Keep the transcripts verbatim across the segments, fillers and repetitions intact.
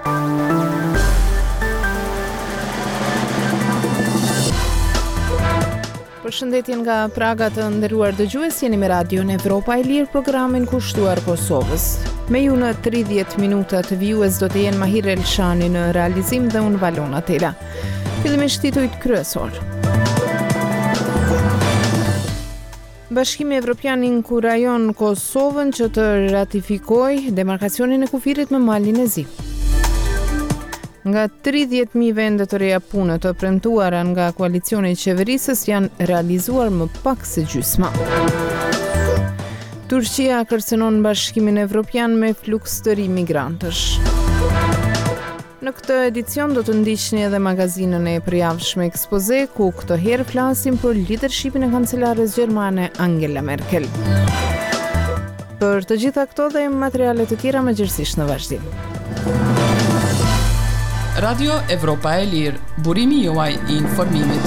Përshëndetje nga Praga të nderuar dëgjues, jeni me Radion Evropa e Lirë, programin kushtuar Kosovës. Me ju në tridhjetë minuta të vijues do të jenë Mahir Elshani në realizim dhe unë Valona Tela. Fillimisht titujt kryesor. Bashkimi Evropian inkurajon Kosovën që të ratifikojë demarkacionin e kufirit me malin e Zi. Nga tridhjetë mijë vende të reja pune të premtuara nga koalicioni i qeverisës janë realizuar më pak se gjysma. Turqia kërcënon Bashkimin Evropian me fluks të ri migrantësh. Në këtë edicion do të ndiqni edhe magazinën e përjavshme ekspoze, ku këtë herë flasim për leadershipin e kancelares gjermane Angela Merkel. Për të gjitha këto dhe materiale të tjera mëngjesisht në vazhdim. Radio Evropa e Lirë, burimi juaj i informimit.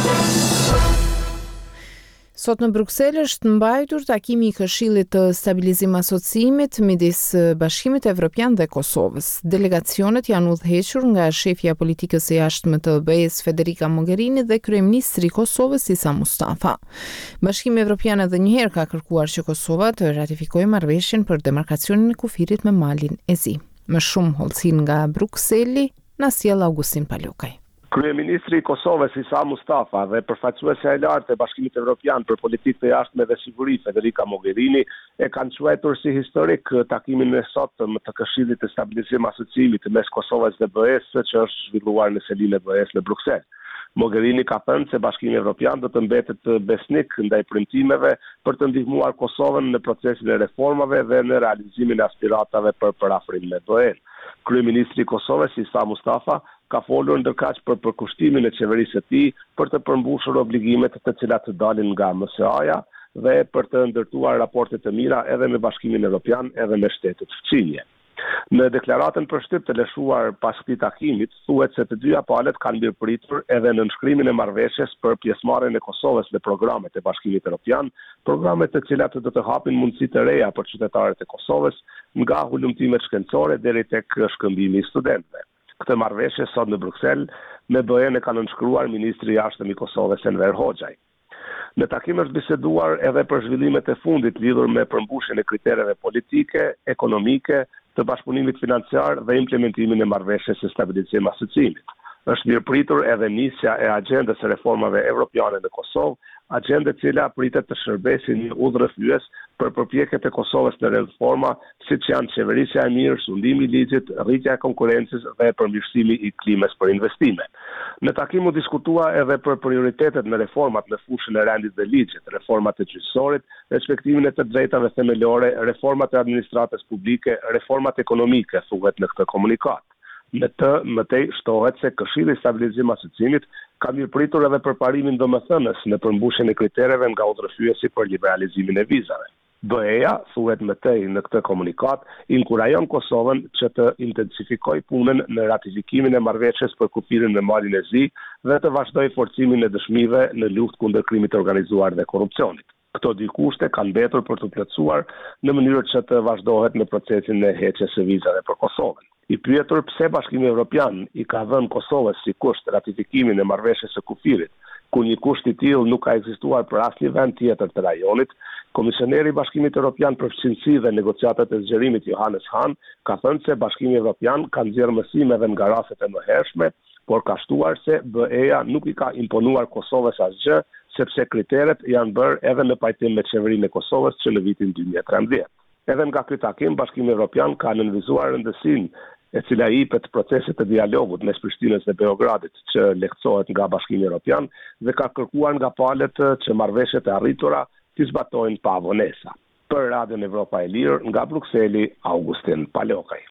Sot në Bruksel është mbajtur takimi i Këshillit të Stabilizim Asociimit midis Bashkimit Evropian dhe Kosovës. Delegacionet janë udhëhequr nga shefja politikës së jashtme të B E-s Federica Mogherini dhe kryeministri i Kosovës Isa Mustafa. Bashkimi Evropian edhe një herë ka kërkuar që Kosova të ratifikojë marrëveshjen për demarkacionin e kufirit me malin e Zi. Më shumë hollësin nga Brukseli, na sjell Augustin Palokaj. Kryeministri i Kosovës Isa Mustafa dhe përfaqësuesja e lartë e Bashkimit Evropian për politikë të jashtme dhe siguri Federica Mogherini e kanë quajtur si historik takimin e sotëm të Këshillit të Stabilizim Asociimit mes Kosovës dhe B E-s, që është zhvilluar në selinë e B E-s në Bruksel. Mogherini ka thënë se Bashkimi Evropian do të mbetet besnik ndaj premtimeve për të ndihmuar Kosovën në procesin e reformave dhe në realizimin e aspiratave për parafrim me B E-n. Kryeministri i Kosovës Isa Mustafa ka folur ndërkaq për përkushtimin e qeverisë së tij për të përmbushur obligimet të cilat të dalin nga M S A-ja dhe për të ndërtuar raporte të mira edhe me Bashkimin Evropian edhe me shtetet fqinje. Në deklaratën për shtyp të lëshuar pas këtij takimit, thuhet se të dyja palët kanë mirëpritur edhe në nënshkrimin e marrëveshjes për pjesëmarrjen e Kosovës në programet e Bashkimit Evropian, programe të cilat do të hapin mundësi të reja për qytetarët e Kosovës, nga hulumtimet shkencore deri tek shkëmbimi i studentëve. Këtë marrëveshje sot në Bruksel me B E-n e ka nënshkruar ministri i jashtëm i Kosovës Enver Hoxhaj. Në takim është biseduar edhe për zhvillimet e fundit lidhur me përmbushjen e kritereve politike, ekonomike, të bashkëpunimit financiar dhe implementimin e marrëveshjes së stabilizim asociimit. Është mirëpritur edhe nisja e agjendës së reformave evropiane në Kosovë, agjendë e cila pritet të shërbesë një udhërrëfyes për përpjekjet e Kosovës në reforma, siç janë qeverisja e mirë, sundimi i ligjit, rritja e konkurrencës dhe përmirësimi i klimës për investime. Në takim u diskutua edhe për prioritetet në reformat në fushën e rendit dhe ligjit, reformat e gjyqësorit, respektimin e të drejtave themelore, reformat e administratës publike, reformat ekonomike, thuhet në këtë komunikat. Në të mëtej shtohet se Këshilli i Stabilizim Asociimit ka mirëpritur edhe përparimin domethënës në përmbushjen e kritereve nga udhërrëfyesi për liberalizimin e vizave. B E-ja, thuhet mëtej në këtë komunikat, inkurajon Kosovën që të intensifikojë punën në ratifikimin e marrëveshjes për kufirin me malin e Zi dhe të vazhdojë forcimin e dëshmive në luftë kundër krimit të organizuar dhe korrupsionit. Këto dy kushte kanë mbetur për të plotësuar në mënyrë që të vazhdohet në procesin e heqjes së vizave për Kosovën. I pyetur pse Bashkimi Evropian i ka dhënë Kosovës si kusht ratifikimin e marrëveshjes së kufirit, ku një kusht i tillë nuk ka ekzistuar për asnjë vend tjetër të rajonit, Komisioneri i Bashkimit Evropian për fqinësi dhe negociatat e zgjerimit Johannes Hahn ka thënë se Bashkimi Evropian ka nxjerrë mësime edhe nga rastet e mëhershme, por ka shtuar se B E-ja nuk i ka imponuar Kosovës asgjë, sepse kriteret janë bërë edhe në pajtim me qeverinë e Kosovës që në vitin dy mijë e trembëdhjetë. Edhe nga ky takim, Bashkimi Evropian ka nënvizuar rëndësinë e cila i jepet procesit të dialogut mes Prishtinës dhe Beogradit që lehtësohet nga Bashkimi Evropian dhe ka kërkuar nga palët që marrëveshjet e arritura të zbatojnë pa vonesa. Për Radion Evropa e Lirë, nga Brukseli, Augustin Palokaj.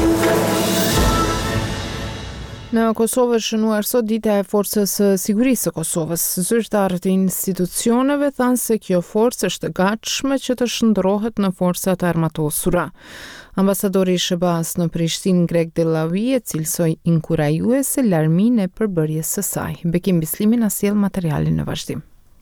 Në Kosovë është shënuar sot dita e Forcës së Sigurisë së Kosovës. Zyrtarët e institucioneve thanë se kjo forcë është e gatshme që të shndrohet në forcat e armatosura. Ambasadori i S B A-s në Prishtinë, Greg Dellawi, e cilësoi inkurajuese larminë e përbërjes së saj. Bekim Bislimi na sjell materialin në vazhdim.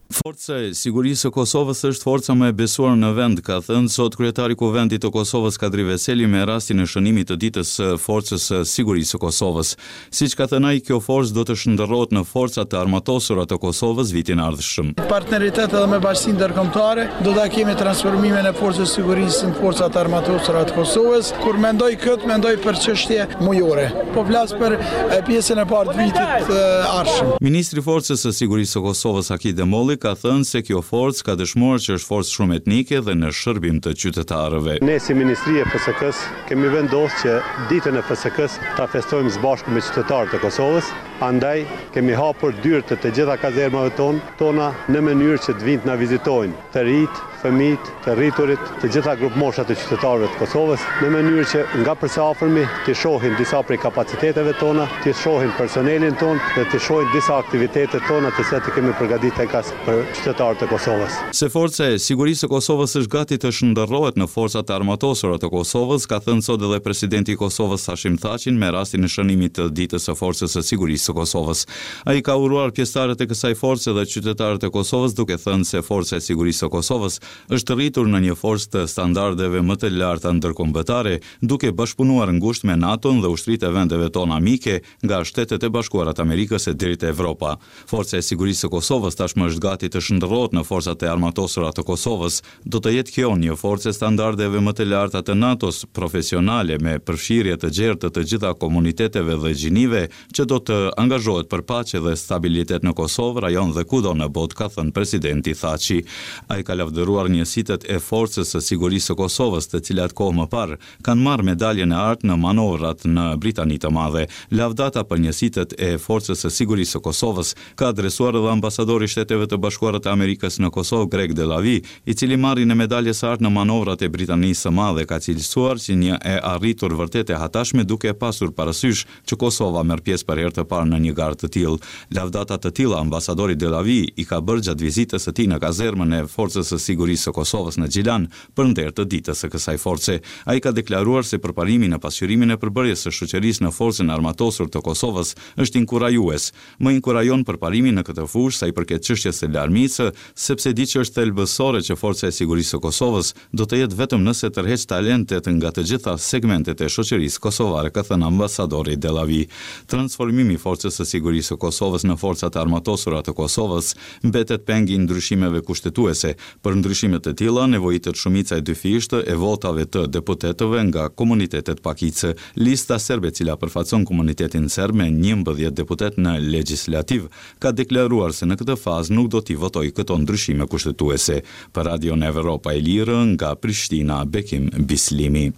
Forca e Sigurisë së Kosovës është forca më e besuar në vend, ka thënë sot kryetari i Kuvendit të Kosovës Kadri Veseli me rastin e shënimit të ditës së Forcës së Sigurisë së Kosovës. Siç ka thënë ai, kjo forcë do të shndërrohet në forcat e armatosura të Kosovës vitin ardhshëm. Partneritet edhe me bashkësinë ndërkombëtare, do ta kemi transformimin e Forcës së Sigurisë në forcat armatosura të Kosovës. Kur mendoj kët, mendoj për çështje mujore. Po flas për pjesën e parë të vitit ardhshëm. Ministri i Forcës së Sigurisë së Kosovës Haki Demolli ka thënë se kjo forcë ka dëshmuar që është forcë shumë etnike dhe në shërbim të qytetarëve. Ne si Ministri e F S K-s kemi vendosur që ditën e F S K-s ta festojmë së bashku me qytetarët e Kosovës. Andaj kemi hapur dyert të të gjitha kazermave ton, tona në mënyrë që të vinë të na vizitojnë të rit, fëmijët, të rriturit, të gjitha grup moshat të qytetarëve të Kosovës, në mënyrë që nga përse afërmi të shohin disa prej kapaciteteve tona, të shohin personelin ton dhe të shohin disa aktivitetet tona të cilat i kemi përgatitur kas për qytetarët e Kosovës. Se forca e Sigurisë së Kosovës është gati të shndërrohet në forcat e armatosura të Kosovës, ka thënë sot edhe presidenti i Kosovës Hashim Thaqin me rastin e shënimit të ditës së Forcës së Sigurisë së Kosovës. Ai ka uruar pjesëtarët e kësaj force dhe qytetarët e Kosovës, duke thënë se forca e Sigurisë së Kosovës është rritur në një forcë të standardeve më të larta ndërkombëtare, duke bashkëpunuar ngushtë me NATO-n dhe ushtrisë e vendeve tona mike, nga Shtetet e Bashkuara të Amerikës e deri te Evropa. Forca e Sigurisë së Kosovës tashmë është gati të shndërrohet në forcat e armatosura të Kosovës. Do të jetë kjo një forcë standardeve më të larta të NATO-s, profesionale me përfshirje të gjerë të gjitha komuniteteve dhe gjinive, që do të angazhohet për paqe dhe stabilitet në Kosovë, rajon dhe kudo në botë, ka thënë presidenti Thaçi. Ai ka lavdëruar njësitet e Forcës së Sigurisë së Kosovës, të cilat kohë më parë kanë marrë medaljen e artë në manovrat në Britani të Madhe. Lavdata për njësitet e Forcës së Sigurisë së Kosovës ka adresuar edhe ambasadori i Shteteve të Bashkuara të Amerikës në Kosovë, Greg Delavi, i cili marrjen e medaljes së artë në manovrat e Britanisë së Madhe, ka cilësuar si një e arritur vërtet e hatashme, duke pasur parasysh që Kosova merr pjesë për herë të parë në një garë të tillë. Lavdata të tilla ambasadori Delavi i ka bërë gjatë vizitës së tij në kazermën e Forcës së Sigurisë së Kosovës në Gjilan për nder të ditës së kësaj force. Ai ka deklaruar se përparimi në pasqyrimin e përbërjes së shoqërisë në forcën armatosur të Kosovës është inkurajues. Më inkurajon përparimi në këtë fushë sa i përket çështjes së larmisë, sepse di që është thelbësore që Forca e Sigurisë së Kosovës do të jetë vetëm nëse tërheq talentet nga të gjitha segmentet e shoqërisë kosovare, ka thënë ambasadori Delavi. Transformimi i Forcës së Sigurisë së Kosovës në forcat e armatosura të Kosovës mbetet pengi i ndryshimeve kushtetuese. Për ndryshime të tilla nevojitet shumica e dyfishtë e votave të deputetëve nga komunitetet pakicë. Lista serbe, e cila përfaqëson komunitetin serb me njëmbëdhjetë deputet në legjislativ, ka deklaruar se në këtë fazë nuk do t'i votojë këto ndryshime kushtetuese. Për Radio Evropa e Lirë, nga Prishtina, Bekim Bislimi.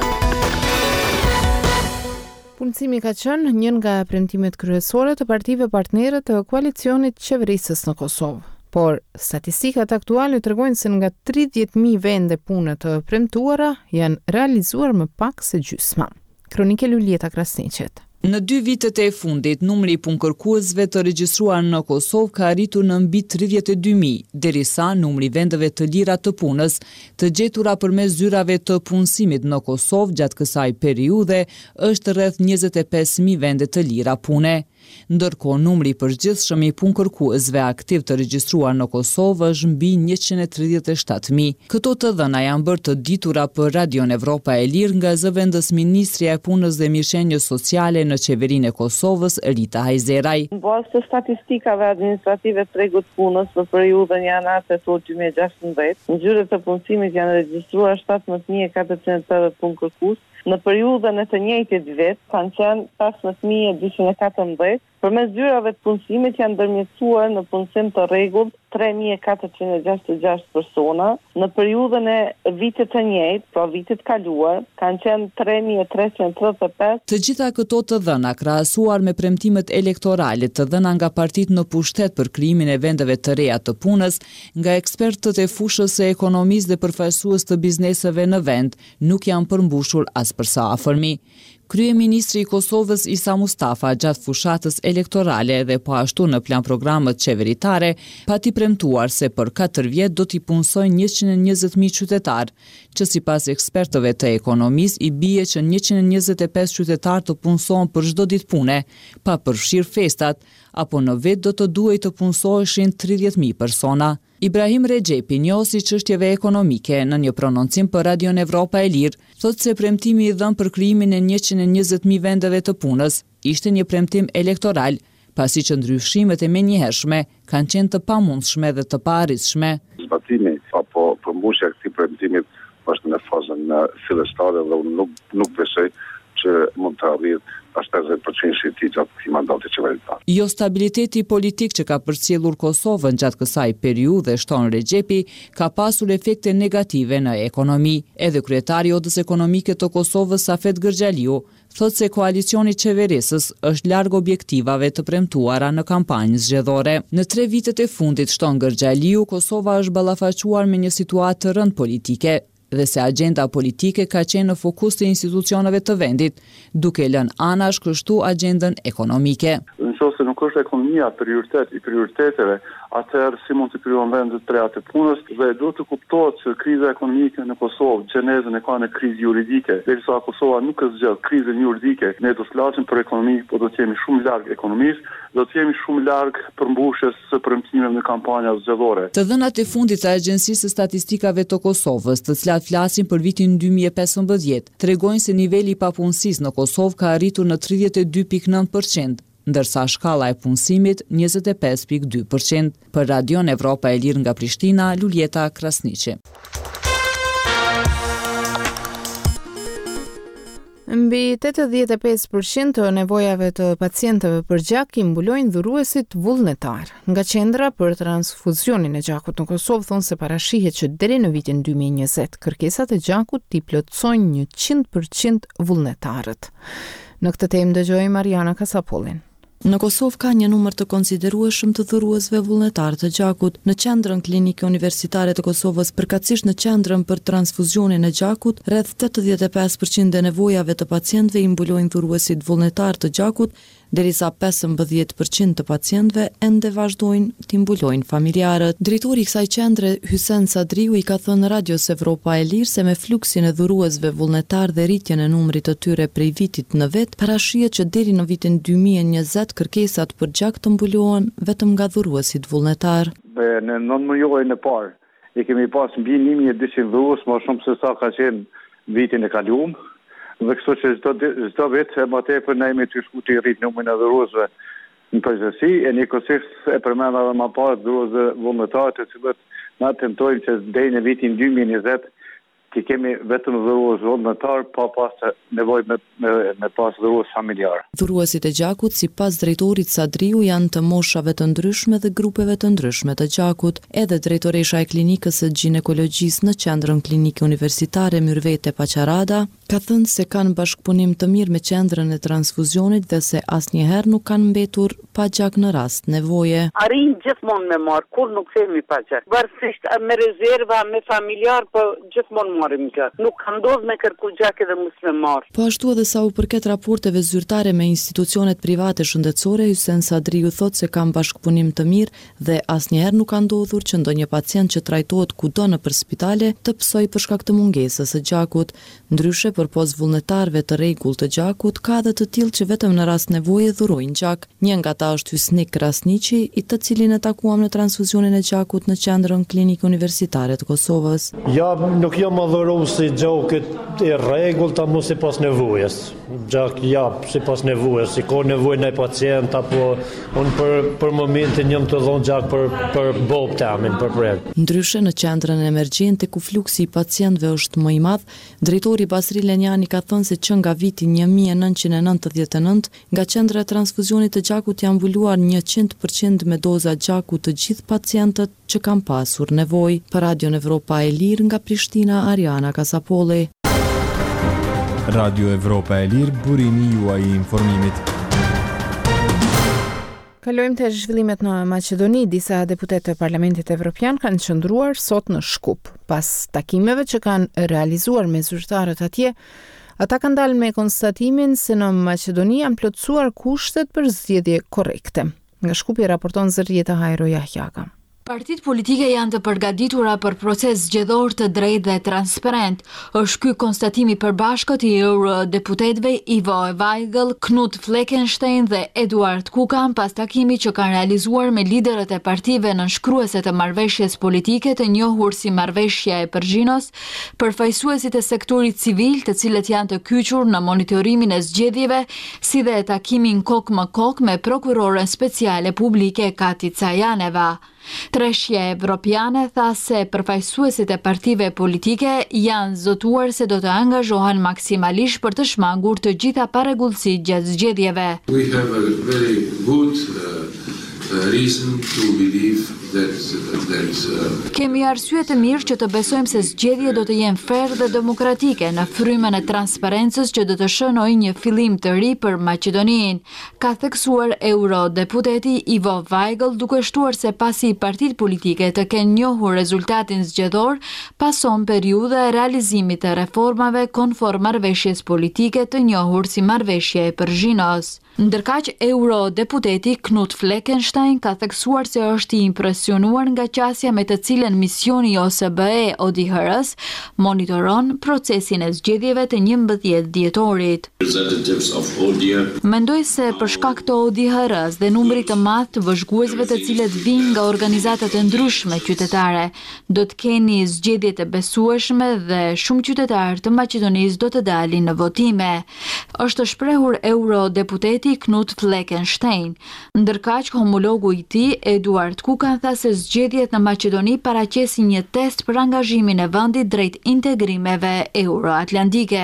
Punësimi ka qenë një nga premtimet kryesore të partive partnere të koalicionit qeverisës në Kosovë. Por statistikat aktuale tregojnë se nga tridhjetë mijë vende pune të premtuara janë realizuar më pak se gjysma. Kronike Lulieta Krasniqet. Në dy vitet e fundit, numri i punkërkuesve të regjistruar në Kosovë ka arritur në mbi tridhjetë e dy mijë, derisa numri vendeve të lira të punës të gjetura përmes zyrave të punësimit në Kosovë gjatë kësaj periudhe është rreth njëzet e pesë mijë vende të lira pune. Ndërkohë numri i përgjithshëm i punkërkuesve aktiv të regjistruar në Kosovë është mbi njëqind e tridhjetë e shtatë mijë. Këto të dhëna janë bërë të ditura për Radio Evropa e Lirë nga zëvendës Ministrja e Punës dhe Mirëqenies Sociale në qeverinë e Kosovës, Rita Hajzeraj. Në bazë të statistikave administrative të tregut punës për periudhën janar-tetor dy mijë e gjashtëdhjetë, në zyrët të punësimit janë regjistruar shtatëmbëdhjetë mijë e katërqind e tetëdhjetë punkërkues. Në periudhën e të njëjtit vit kanë qenë pesëmbëdhjetë mijë e dyqind e katërmbëdhjetë. Përmes zyrave të punësimit janë ndërmjetësuar në punësim të rregullt tre mijë e katërqind e gjashtëdhjetë e gjashtë persona. Në periudhën e vitit të njëjtë, pra vitit kaluar, kanë qenë tre mijë e treqind e tridhjetë e pesë. Të gjitha këto të dhëna krahasuar me premtimet elektorale të dhëna nga partitë në pushtet për krijimin e vendeve të reja të punës, nga ekspertët e fushës së ekonomisë dhe përfaqësues të bizneseve në vend, nuk janë përmbushur as për sa afërmi. Kryeministri i Kosovës Isa Mustafa gjatë fushatës elektorale dhe po ashtu në plan programët qeveritare pati premtuar se për katër vjet do t'i punësojnë njëqind e njëzet mijë qytetar, që sipas ekspertëve të ekonomisë i bie që njëqind e njëzet e pesë qytetarë të punësohen për çdo ditë pune, pa përfshirë festat, apo në vetë do të duhej të punësoheshin tridhjetë mijë persona. Ibrahim Rexhepi, njohësi çështjeve ekonomike, në një prononcim për Radion Evropa e Lirë, thotë se premtimi i dhënë për krijimin e njëqind e njëzet mijë vendeve të punës ishte një premtim elektoral, pasi që ndryshimet e menjëhershme kanë qenë të pamundshme dhe të paarritshme. Zbatimi apo përmbushja e këtij premtimit është në fazën fillestare dhe unë nuk nuk besoj që mund të arrijë pas pesëdhjetë përqind i tij gjatë këtij mandati qeveritar. Jo stabiliteti politik që ka përcjellur Kosovën gjatë kësaj periudhe, shton Rexhepi, ka pasur efekte negative në ekonomi. Edhe kryetari i Odës Ekonomike të Kosovës, Safet Gërxhaliu, thotë se koalicioni qeverisës është larg objektivave të premtuara në kampanjë zgjedhore. Në tre vitet e fundit, shton Gërxhaliu, Kosova është ballafaquar me një situatë të rëndë politike dhe se agenda politike ka qenë në fokus të institucioneve të vendit, duke lënë anash kështu agendën ekonomike. Nëse nuk është ekonomia prioritet i prioriteteve, atëherë si mund të krijohen vendet të reja të punës dhe duhet të kuptohet se kriza ekonomike në Kosovë gjenezën e ka në krizë juridike. Derisa Kosova nuk e zgjidh krizën juridike, ne do të flasim për ekonomi, por do të jemi shumë larg ekonomisë, do të jemi shumë larg përmbushjes së premtimeve në kampanja zgjedhore. Të dhënat e fundit të Agjencisë së Statistikave të Kosovës, të cilat flasin për vitin dy mijë e pesëmbëdhjetë, tregojnë se niveli i papunësisë në Kosovë ka arritur në tridhjetë e dy pikë nëntë përqind, ndërsa shkalla e punësimit njëzet e pesë pikë dy përqind. Për Radion Evropa e Lirë nga Prishtina, Luljeta Krasniqi. Mbi tetëdhjetë e pesë përqind të nevojave të pacientëve për gjak i mbulojnë dhuruesit vullnetar. Nga qendra për transfuzionin e gjakut në Kosovë thonë se parashihet që deri në vitin dy mijë e njëzet kërkesat e gjakut t'i plotësojnë njëqind përqind vullnetarët. Në këtë temë dëgjojmë Mariana Kasapollin. Në Kosovë ka një numër të konsiderueshëm të dhuruesve vullnetar të gjakut. Në qendrën klinike universitare të Kosovës, përkatësisht në qendrën për transfuzionin e gjakut, rreth tetëdhjetë e pesë përqind e nevojave të pacientëve i mbulojnë dhuruesit vullnetar të gjakut, derisa pesëmbëdhjetë përqind të pacientëve ende vazhdojnë t'i mbulojnë familjarët. Drejtori i kësaj qendre, Hysen Sadriu, i ka thënë Radios Evropa e Lirë se me fluksin e dhuruesve vullnetar dhe rritjen e numrit të tyre prej vitit në vit, parashihet që deri në vitin dy mijë e njëzet kërkesat për gjak të mbulohen vetëm nga dhuruesit vullnetar. Në nëntëmbëdhjetin e parë i kemi pas mbi një mijë e dyqind dhurues, më shumë se sa ka qenë vitin e kaluar. Dhe kështu që çdo vit e më tepër ne jemi të shku të rrit numrin e dhuruesve në përgjithësi, e njëkohësisht e përmend edhe më parë dhuruesve vullnetar, të cilët na tentojnë që deri në vitin dy mijë e njëzet ti kemi vetëm dhurues vullnetar pa pas nevojë me, me, me pas dhurues familjar. Dhuruesit e gjakut, sipas drejtorit Sadriu, janë të moshave të ndryshme dhe grupeve të ndryshme të gjakut. Edhe drejtoresha e klinikës së ginekologjisë në qendrën klinike universitare Myrvete Paqarada ka thënë se kanë bashkëpunim të mirë me qendrën e transfuzionit dhe se asnjëherë nuk kanë mbetur pa gjak në rast nevoje. Arrin gjithmonë me marr, kur nuk themi pa gjak. Varësisht me rezerva, me familjar, po gjithmonë marrim gjak. Nuk ka ndodhur me kërku gjak edhe mos me marr. Po ashtu edhe sa u përket raporteve zyrtare me institucionet private shëndetësore, Hysen Sadriu thotë se kanë bashkëpunim të mirë dhe asnjëherë nuk ka ndodhur që ndonjë pacient që trajtohet kudo nëpër spitale të psoj për shkak të mungesës së gjakut. Ndryshe, përpos vullnetarëve të rregullt të gjakut, ka edhe të tillë që vetëm në rast nevoje dhurojnë gjak. Një nga ata është Hysnik Krasniqi, i të cilin e takuam në transfuzionin e gjakut në qendrën klinike universitare të Kosovës. Ja, nuk jam adhurues si gjakut i rregullt apo sipas nevojës. Gjak ja sipas nevojës, si ka nevojë ndaj pacient apo unë për për momentin jam të dhon gjak për për bob tamin për prek. Ndryshe në qendrën emergjente ku fluksi i pacientëve është më i madh, drejtori Basri Lenjani ka thënë se që nga viti një mijë e nëntëqind e nëntëdhjetë e nëntë nga qendra e transfuzionit të gjakut janë mbuluar njëqind përqind me doza gjaku të gjithë pacientët që kanë pasur nevojë. Për Radion Evropa e Lirë nga Prishtina, Ariana Kasapolli. Radio Evropa e Lirë, burimi juaj i informimit. Kalojmë të zhvillimet në Maqedoni. Disa deputet të Parlamentit Evropian kanë qëndruar sot në Shkup. Pas takimeve që kanë realizuar me zyrtarët atje, ata kanë dalë me konstatimin se në Maqedoni janë plotësuar kushtet për zgjedhje korrekte. Nga Shkupi raporton Zërjeta Hajro Jahjaga. Partitë politike janë të përgatitura për proces zgjedhor të drejtë dhe transparent. Është ky konstatimi i përbashkët i eurodeputetëve Ivo Weigl, Knut Fleckenstein dhe Eduard Kukan pas takimit që kanë realizuar me liderët e partive nënshkruese të marrëveshjes politike të njohur si marrëveshja e Përzhinos, përfaqësuesit e sektorit civil, të cilët janë të kyçur në monitorimin e zgjedhjeve, si dhe takimin kok më kok me prokuroren speciale publike Kati Cajaneva. Treshja Evropiane tha se përfaqësuesit e partive politike janë zotuar se do të angazhohen maksimalisht për të shmangur të gjitha parregullësitë gjatë zgjedhjeve. We have a very good uh, uh, reason to believe that there is uh... Kemi arsye të mirë që të besojmë se zgjedhjet do të jenë fair dhe demokratike në frymën e transparencës që do të shënojë një fillim të ri për Maqedoninë, ka theksuar eurodeputeti Ivo Weigl, duke shtuar se pasi partitë politike të kenë njohur rezultatin zgjedhor, pason periudha e realizimit të reformave konform marrëveshjes politike të njohur si marrëveshja e Përzhinos. Ndërkaq, eurodeputeti Knut Fleckenstein ka theksuar se është i impresionuar nga qasja me të cilën misioni O S B E O D H R-s monitoron procesin e zgjedhjeve të njëmbëdhjetë dhjetorit. Mendoj se për shkak të O D H R-s dhe numrit të madh të vëzhguesve të cilët vijnë nga organizata të ndryshme qytetare, do të keni zgjedhje të besueshme dhe shumë qytetarë të Maqedonisë do të dalin në votime, është shprehur eurodeputeti Knut Fleckenstein. Ndërkaq, homologu i tij, Eduard Kukan, tha se zgjedhjet në Maqedoni paraqesin një test për angazhimin e vendit drejt integrimeve euroatlantike.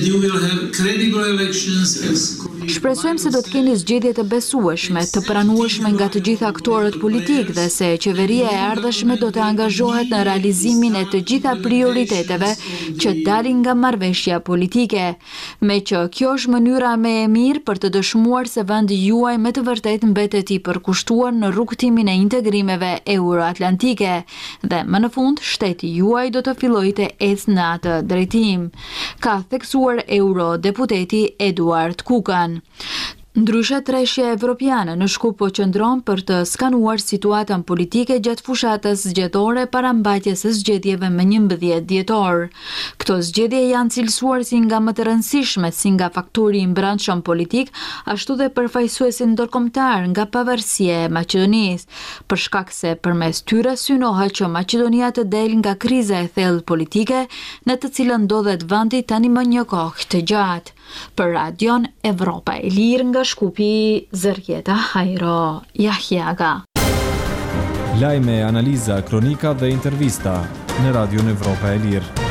Shpresojmë se do të keni zgjedhje të besueshme, të pranueshme nga të gjitha aktorët politik dhe se qeveria e ardhshme do të angazhohet në realizimin e të gjitha prioriteteve që dalin nga marrëveshja politike. Me që kjo është mënyra më e mirë për të dëshmuar se vendi juaj me të vërtetë mbetet i përkushtuar në rrugtimin e integrimeve euroatlantike dhe më në fund shteti juaj do të fillojë të ecë në atë drejtim, ka theksuar eurodeputeti Eduard Kukan. Ndryshe, treshja evropiane në Shkup po qëndron për të skanuar situatën politike gjatë fushatës zgjedhore para mbajtjes së zgjedhjeve më njëmbëdhjetë dhjetor. Këto zgjedhje janë cilësuar si nga më të rëndësishmet si nga faktori i mbrëmshëm politik, ashtu dhe përfaqësuesi ndërkombëtar nga pavarësia e Maqedonisë, për shkak se përmes tyre synohet që Maqedonia të delë nga kriza e thellë politike në të cilën ndodhet vendi tani më një kohë të gjatë. Për Radion Evropa e Lirë nga Shkupi, Zërjeta Hajro Jahjaga. Lajme, analiza, kronika dhe intervista në Radion Evropa e Lirë.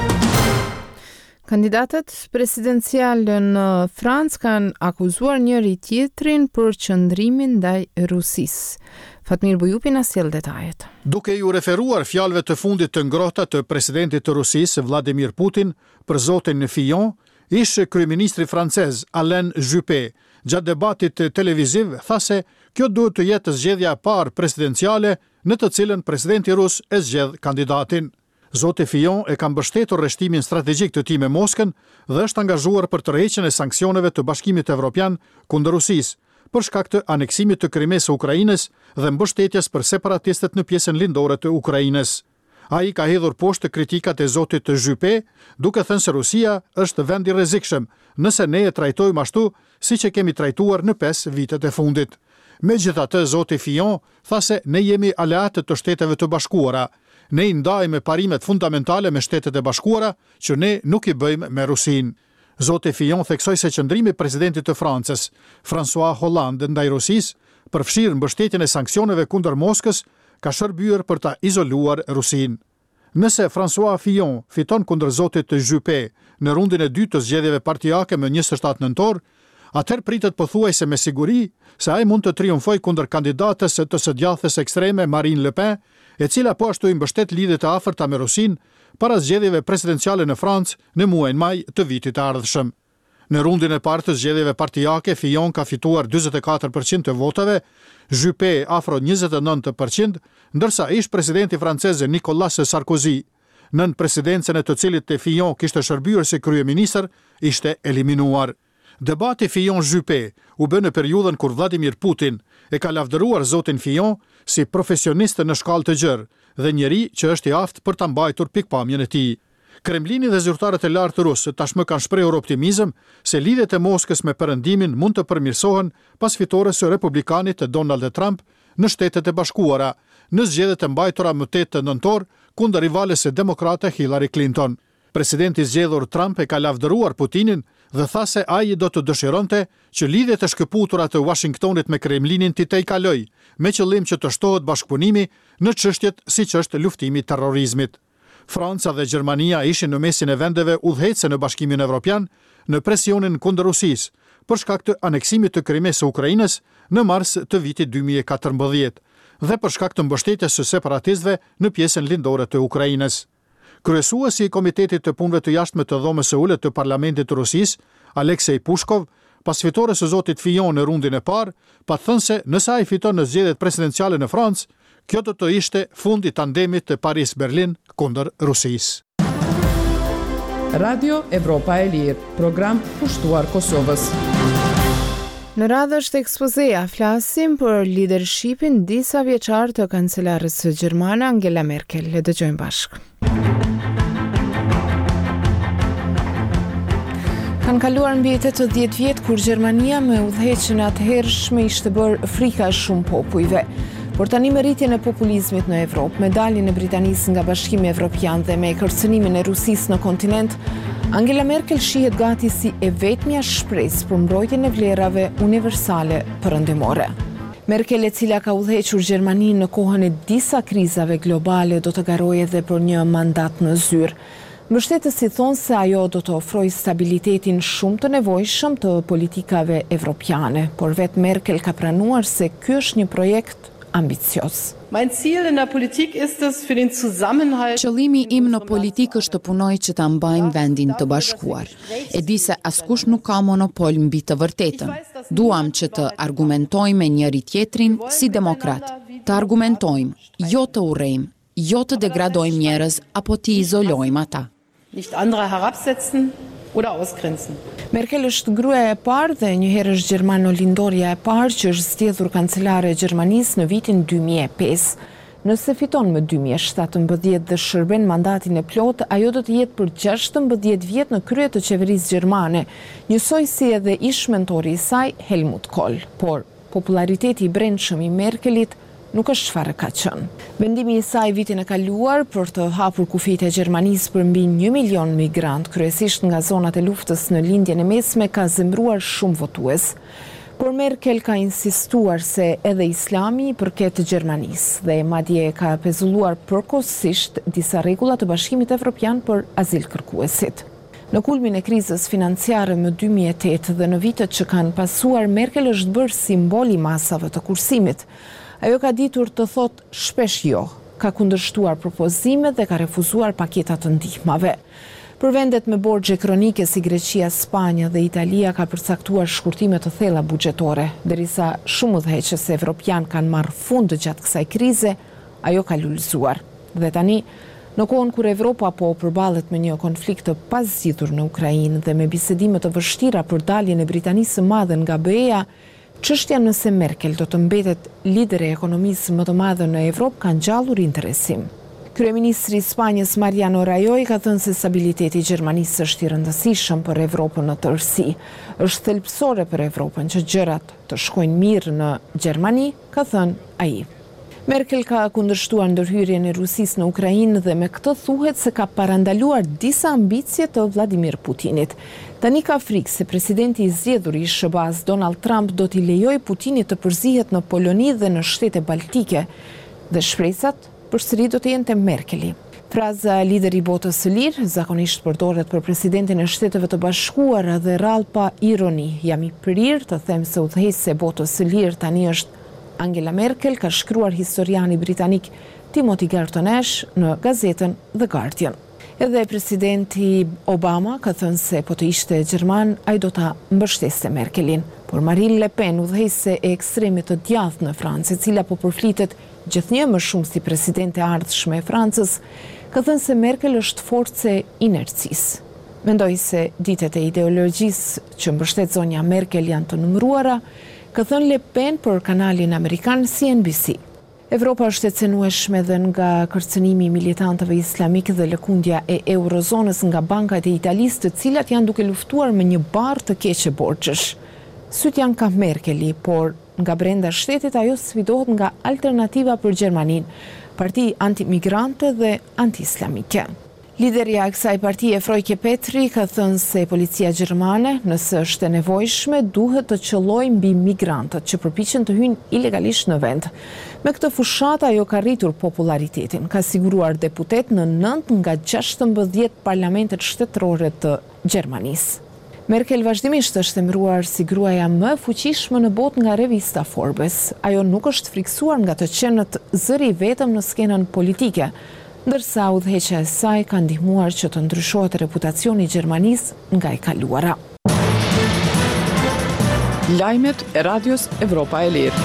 Kandidatët presidencial në Francë kanë akuzuar njëri tjetrin për qëndrimin ndaj Rusisë. Fatmir Bujupi na sjell detajet. Duke ju referuar fjalëve të fundit të ngrohta të presidentit të Rusisë Vladimir Putin për zotin Fillon, ish kryeministri francez Alain Juppé, gjatë debatit televiziv, tha se kjo duhet të jetë zgjedhja e parë presidenciale në të cilën presidenti rus e zgjedh kandidatin. Zoti Fillon e ka mbështetur rreshtimin strategjik të tij me Moskën dhe është angazhuar për tërheqjen e sanksioneve të Bashkimit Evropian kundër Rusisë, për shkak të aneksimit të Krimes së Ukrainës dhe mbështetjes për separatistët në pjesën lindore të Ukrainës. Ai ka hedhur poshtë kritikat e zotit të Juppé, duke thënë se Rusia është vend i rrezikshëm nëse ne e trajtojmë ashtu siç e kemi trajtuar në pesë vitet e fundit. Megjithatë, zoti Fillon tha se ne jemi aleatët të Shteteve të Bashkuara. Ne i ndajmë parimet fundamentale me Shtetet e Bashkuara që ne nuk i bëjmë me Rusinë. Zoti Fillon theksoi se qëndrimi i presidentit të Francës, François Hollande, ndaj Rusisë, përfshirë mbështetjen e sanksioneve kundër Moskës, ka shërbyer për ta izoluar Rusinë. Nëse François Fillon fiton kundër zotit të Juppé në rundin e dytë të zgjedhjeve partijake më njëzet e shtatë nëntor, atëherë pritet pothuajse me siguri se ai mund të triumfojë kundër kandidates të së djathës ekstreme Marine Le Pen, e cila po ashtu i mbështet lidhjet e afërta me Rusinë para zgjedhjeve presidenciale në Francë në muajin maj të vitit të ardhshëm. Në rundin e parë të zgjedhjeve partijake, Fillon ka fituar njëzet e katër përqind të votave, Juppé afro njëzet e nëntë përqind, ndërsa ish presidenti francez Nicolas Sarkozy, nën presidencën e të cilit të Fillon kishte shërbyer si kryeministër, ishte eliminuar. Debati Fillon-Juppé u bë në periudhën kur Vladimir Putin e ka lavdëruar zotin Fillon si profesionist në shkallë të gjerë dhe njeri që është i aftë për ta mbajtur pikpamjen e tij. Kremlini dhe zyrtarët e lartë rusë tashmë kanë shprehur optimizëm se lidhjet e Moskës me Perëndimin mund të përmirësohen pas fitores së republikanit të Donald Trump në Shtetet e Bashkuara, në zgjedhjet e mbajtura më tetë nëntor kundër rivales së demokrate Hillary Clinton. Presidenti i zgjedhur Trump e ka lavdëruar Putinin dhe tha se ai do të dëshironte që lidhjet e shkëputura të Washingtonit me Kremlinin t'i tejkaloj, me qëllim që të shtohet bashkëpunimi në çështjet siç është luftimi i terrorizmit. Franca dhe Gjermania ishin në mesin e vendeve udhëheqëse në Bashkimin Evropian në presionin kundër Rusisë për shkak të aneksimit të Krimes së Ukrainës në mars të vitit dy mijë e katërmbëdhjetë dhe për shkak të mbështetjes së separatistëve në pjesën lindore të Ukrainës. Kryesuesi i Komitetit të Punëve të Jashtme të Dhomës së Ulët të Parlamentit të Rusisë, Aleksej Pushkov, pas fitores së zotit Fillon në rundin e parë, pa thënë se nëse ai fiton në zgjedhjet presidenciale në Francë, kjo do të ishte fundi tandemit të Paris-Berlin kundër Rusisë. Radio Evropa e Lirë, program pushtuar Kosovës. Në radhë është ekspozea, flasim për lidershipin disa vjeçar të kancelarës gjermane Angela Merkel. Le dëgjojmë bashkë. Kanë kaluar mbi tetëdhjetë vjet kur Gjermania me udhëheqjen e atëhershme ishte bërë frika e shumë popujve. Por tani me rritjen e populizmit në Evropë, me daljen e Britanisë nga Bashkimi Evropian dhe me kërcënimin e Rusisë në kontinent, Angela Merkel shihet gati si e vetmja shpresë për mbrojtjen e vlerave universale perëndimore. Merkel, e cila ka udhëhequr Gjermaninë në kohën e disa krizave globale, do të garojë edhe për një mandat në zyrë. Mbështetësit thonë se ajo do të ofrojë stabilitetin shumë të nevojshëm të politikave evropiane, por vetë Merkel ka pranuar se ky është një projekt ambicios. Mein Ziel in der Politik ist es für den Zusammenhalt. Qëllimi im në politikë është të punoj që ta mbajmë vendin të bashkuar. E di se askush nuk ka monopol mbi të vërtetën. Duam që të argumentojmë me njëri tjetrin si demokrat. Të argumentojmë, jo të urrejmë, jo të degradojmë njerëz apo të izolojmë ata. Nicht andere herabsetzen oder ausgrenzen. Merkel është gruaja e parë dhe njëherë është gjermano-lindorja e parë që është zgjedhur kancelare e Gjermanisë në vitin dy mijë e pesë. Nëse fiton më dy mijë e shtatëmbëdhjetë dhe shërben mandatin e plotë, ajo do të jetë për gjashtëmbëdhjetë vjet në krye të qeverisë gjermane, njësoj si edhe ish mentori i saj Helmut Kohl. Por populariteti i brendshëm i Merkelit nuk është çfarë ka qenë. Vendimi i saj vitin e kaluar për të hapur kufijtë e Gjermanisë për mbi një milion migrant, kryesisht nga zonat e luftës në lindjen e mesme, ka zemruar shumë votues. Por Merkel ka insistuar se edhe Islami i përket Gjermanisë dhe madje ka pezulluar përkohësisht disa rregulla të Bashkimit Evropian për azilkërkuesit. Në kulmin e krizës financiare më dy mijë e tetë dhe në vitet që kanë pasuar, Merkel është bërë simbol i masave të kursimit. Ajo ka ditur të thot shpesh jo, ka kundërshtuar propozimet dhe ka refuzuar paketat të ndihmave. Për vendet me borxhe kronike si Greqia, Spanja dhe Italia ka përcaktuar shkurtime të thella buxhetore, derisa shumë udhëheqës evropian kanë marrë fund gjatë kësaj krize, ajo ka lulëzuar. Dhe tani, në kohën kur Evropa po përballet me një konflikt të pazgjitur në Ukrainë dhe me bisedime të vështira për daljen e Britanisë së Madhe nga B E-ja, çështja nëse Merkel do të mbetet lider e ekonomisë më të madhe në Evropë ka ngjallur interesim. Kryeministri i Spanjës Mariano Rajoy ka thënë se stabiliteti i Gjermanisë është i rëndësishëm për Evropën në tërësi. Është thelbësore për Evropën që gjërat të shkojnë mirë në Gjermani, ka thënë ai. Merkel ka kundërshtuar ndërhyrjen e Rusisë në Ukrainë dhe me këtë thuhet se ka parandaluar disa ambicie të Vladimir Putinit. Tani ka frikë se presidenti i zgjedhur i S B A-s Donald Trump do t'i lejojë Putinit të përzihet në Poloni dhe në shtete baltike, dhe shpresat përsëri do të jenë te Merkeli. Fraza lideri i botës së lirë zakonisht përdoret për presidentin e Shteteve të Bashkuara dhe rrallë pa ironi. Jam i prirë të them se udhëheqëse e botës së lirë tani është Angela Merkel, ka shkruar historiani britanik Timothy Garton Ash në gazetën The Guardian. Edhe presidenti Obama ka thënë se po të ishte gjerman, ai do ta mbështeste Merkelin. Por Marine Le Pen, udhëheqëse e ekstremit të djathtë në Francë, e cila po përflitet gjithnjë më shumë si presidente e ardhshme e Francës, ka thënë se Merkel është forcë e inercisë. Mendoj se ditët e ideologjisë që mbështet zonja Merkel janë të numëruara, ka thënë Le Pen për kanalin amerikan C N B C. Evropa është e cenueshme dhe nga kërcënimi i militantëve islamik dhe lëkundja e eurozonës nga bankat e Italisë, të cilat janë duke luftuar me një barë të keqe borxhesh. Syt janë ka Merkeli, por nga brenda shtetit ajo sfidohet nga alternativa për Gjermaninë, parti antimigrante dhe anti-islamike. Liderja e kësaj partie, Frojke Petri, ka thënë se policia gjermane, nëse është e nevojshme, duhet të qëllojë mbi migrantët që përpiqen të hyjnë ilegalisht në vend. Me këtë fushat ajo ka rritur popularitetin, ka siguruar deputet në nëntë nga gjashtëmbëdhjetë parlamentet shtetërore të Gjermanisë. Merkel vazhdimisht është emëruar si gruaja më e fuqishme në botë nga revista Forbes. Ajo nuk është friksuar nga të qenët zëri vetëm në skenën politike, ndërsa udhëheqja e saj ka ndihmuar që të ndryshohet reputacioni i Gjermanisë nga e kaluara. Lajmet e Radios Evropa e Lirë.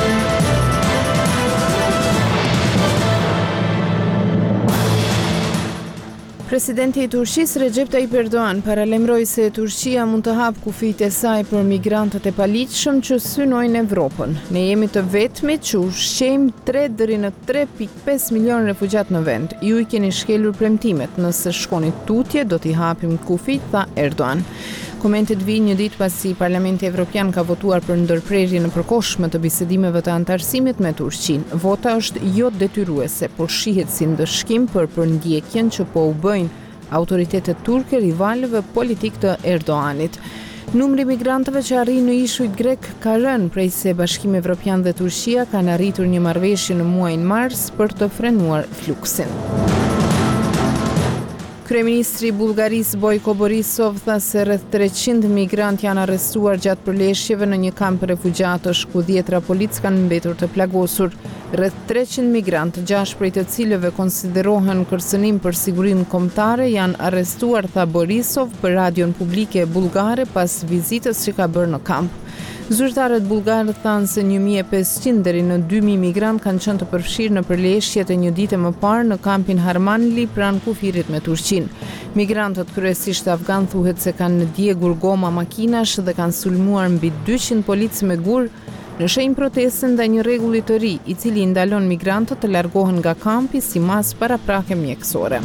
Presidenti i Turqisë Recep Tayyip Erdogan paralajmëroi se Turqia mund të hapë kufijtë e saj për migrantët e paligjshëm që synojnë Evropën. Ne jemi të vetmit që ushqejmë tre deri në tre pikë pesë milion refugjat në vend. Ju i keni shkelur premtimet, nëse shkoni tutje do t'i hapim kufijtë, tha Erdogan. Komentet vijnë një ditë pasi Parlamenti Evropian ka votuar për ndërprerje në përkohshme të bisedimeve të antarësimit me Turqinë. Vota është jo detyruese, por shihet si ndëshkim për përndjekjen që po u bëjnë autoritetet turke rivalëve politik të Erdoganit. Numri i migrantëve që arrin në ishujt grek ka rënë prej se Bashkimi Evropian dhe Turqia kanë arritur një marrëveshje në muajin mars për të frenuar fluksin. Kryeministri i Bullgarisë Bojko Borisov tha se rreth treqind migrantë janë arrestuar gjatë përleshjeve në një kamp refugjatësh ku dhjetra polic kanë mbetur të plagosur. Rreth treqind migrantë, gjashtë prej të cilëve konsiderohen kërcënim për sigurinë kombëtare, janë arrestuar, tha Borisov për radion publike bullgare pas vizitës që ka bërë në kamp. Zyrtarët bullgarë thanë se një mijë e pesëqind deri në dy mijë migrantë kanë qenë të përfshirë në përleshjet e një dite më parë në kampin Harmanli pranë kufirit me Turqinë. Migrantët kryesisht afgan thuhet se kanë djegur goma makinash dhe kanë sulmuar mbi dyqind policë me gur në shenjë proteste ndaj një rregulli të ri, i cili i ndalon migrantët të largohen nga kampi si mas paraprake mjekësore.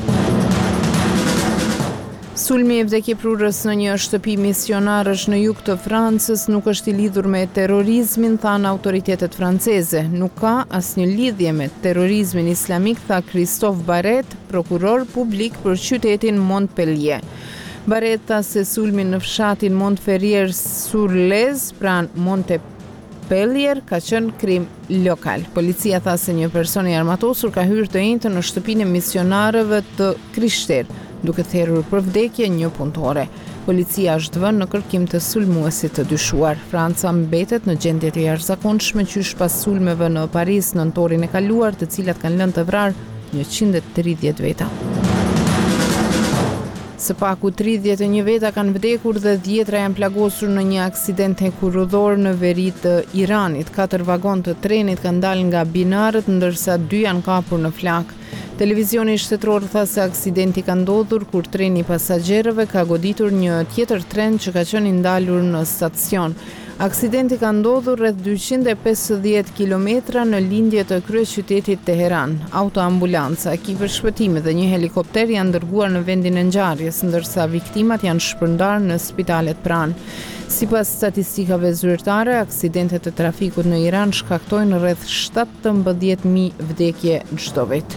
Sulmi e vdekjeprurës në një shtëpi misionarësh në jug të Francës nuk është i lidhur me terrorizmin, thanë autoritetet franceze. Nuk ka asnjë lidhje me terrorizmin islamik, tha Christophe Barret, prokuror publik për qytetin Montpellier. Barret tha se sulmi në fshatin Montferrier-sur-Lez, pranë Montpellier, ka qenë krim lokal. Policia tha se një person i armatosur ka hyrë të njëjtën në shtëpinë e misionarëve të Krishter, duke therrur për vdekje një punëtore. Policia është vënë në kërkim të sulmuesit të dyshuar. Franca mbetet në gjendje të jashtëzakonshme qysh pas sulmeve në Paris në nëntorin e kaluar, të cilat kanë lënë të vrarë njëqind e tridhjetë veta. Së paku tridhjetë e një veta kanë vdekur dhe dhjetra janë plagosur në një aksident hekurudhor në veri të Iranit. Katër vagon të trenit kanë dalë nga binarët, ndërsa dy janë kapur në flak. Televizioni shtetëror tha se aksidenti ka ndodhur kur treni i pasagjerëve ka goditur një tjetër tren që ka qenë i ndalur në stacion. Aksidenti ka ndodhur rreth dyqind e pesëdhjetë kilometra në lindje të kryeqytetit Teheran. Autoambulanca, ekipe shpëtimi dhe një helikopter janë dërguar në vendin e ngjarjes, ndërsa viktimat janë shpërndarë në spitalet pranë. Sipas statistikave zyrtare, aksidentet e trafikut në Iran shkaktojnë rreth shtatëmbëdhjetë mijë vdekje çdo vit.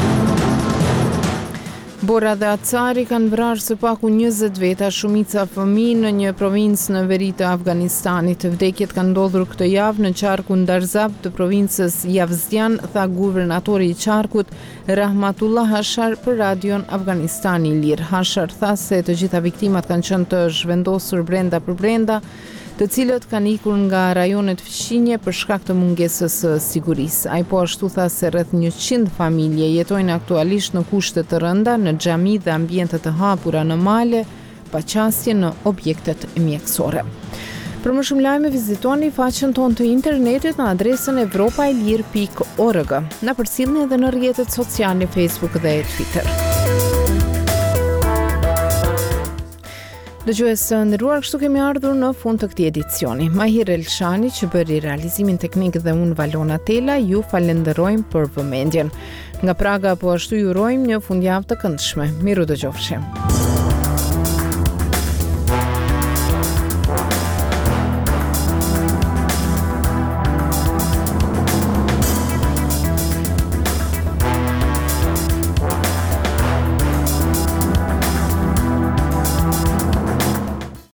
Bora dhe Acari kanë vrarë së paku njëzet veta, shumica fëmijë në një provincë në veri të Afganistanit. Vdekjet kanë ndodhur këtë javë në qarkun Darzab të provincës Javzdian, tha guvernatori i qarkut Rahmatullah Hashar për radion Afganistani Lir. Hashar tha se të gjitha viktimat kanë qenë të zhvendosur brenda për brenda, të cilët kanë ikur nga rajonet fqinje për shkak të mungesës së sigurisë. Ai po ashtu tha se rreth njëqind familje jetojnë aktualisht në kushte të rënda në xhami dhe ambiente të hapura në male, pa qasje në objektet mjekësore. Për më shumë lajme vizitoni faqen tonë të internetit në adresën evropaelir pikë org. Na përcjellni edhe në rrjetet sociale Facebook dhe Twitter. Dëgjues së nderuar, kështu kemi ardhur në fund të këtij edicioni. Mahir Elshani që bëri realizimin teknik dhe unë Valona Tela, ju falenderojmë për vëmendjen. Nga Praga po ashtu ju urojmë një fundjavë të këndshme. Miru dëgjofshim.